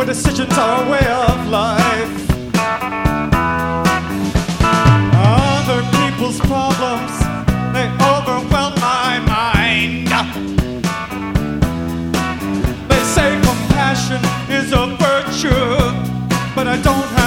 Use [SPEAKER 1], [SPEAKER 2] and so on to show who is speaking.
[SPEAKER 1] where decisions are a way of life. Other people's problems, they overwhelm my mind. They say compassion is a virtue, but I don't have